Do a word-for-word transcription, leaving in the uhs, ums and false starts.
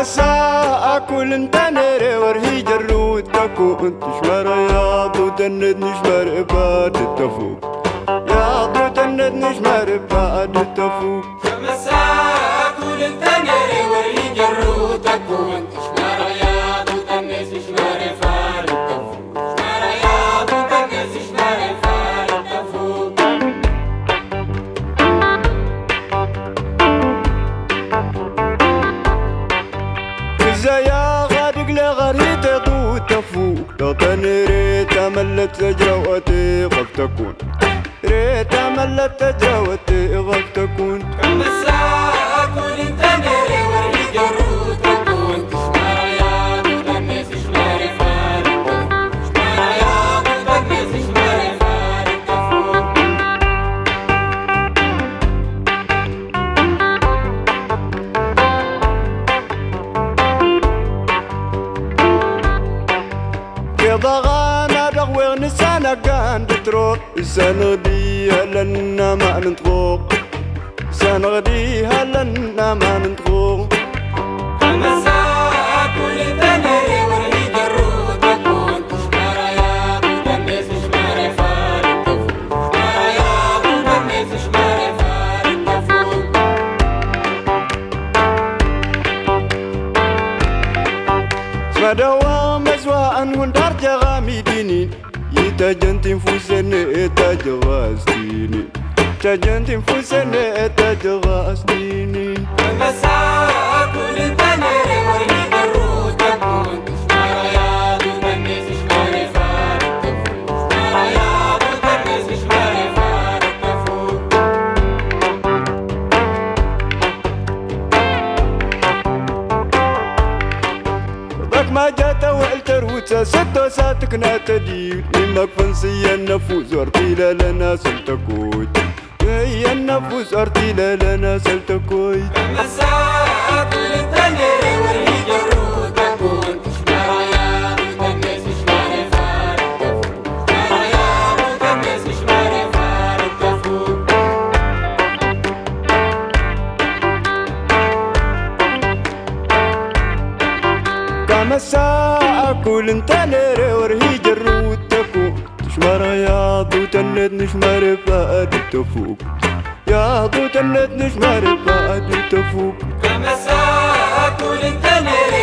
مساء كل انت نري ورهي جرود تكو انت شمر يا ضو تند نشمر بعد التفوق يا ضو تند نشمر بعد التفوق مساء كل انت نري ورهي جرود تكو انت شمر يا ضو تند نشمر بعد التفوق شمر يا ضو تند نشمر بعد التفوق يا غادق لغريت ضو تفوق لطن ريت ملت تجروتي غف تكون ريت ملت تجروتي غف تكون مساء كل انت نري ورهي جرود تكو انت شمر يا ضو تند نشمر بعد التفوق شمر يا ضو تند نشمر بعد التفوق ضغانا دغوغ نسانا كان بتروح سنغدي هلنا ما ننطقوق سنغدي هلنا ما ننطقوق مساء كل انت نري ورهي جرود تكو انت شمر يا ضو تند نشمر بعد التفوق شمر يا ضو تند نشمر بعد التفوق سمدوا مزواء وندار جغامي ديني يتجنت نفوسن اتجغاستيني تجنت نفوسن اتجغاستيني مساء كل انت نري ورهي جرود تكو انت شمر يا ضو تند نشمر بعد التفوق شمر يا ضو تند نشمر بعد التفوق ضك ما جات وعلتر وتا ستو ساتك ناتدي لمك فنسي النفوس ارتيلا لنا سلتكوي هي النفوس ارتيلا لنا سلتكوي مساء كل انت نري ورهي جرود تكو انت شمر يا ضو تند نشمر بعد التفوق شمر يا ضو تند نشمر بعد التفوق كمساء كل انت نري ورهي جرود تكو تشمر يا ضو تند نشمر بعد التفوق يا ضو تند نشمر بعد التفوق مساء كل انت نري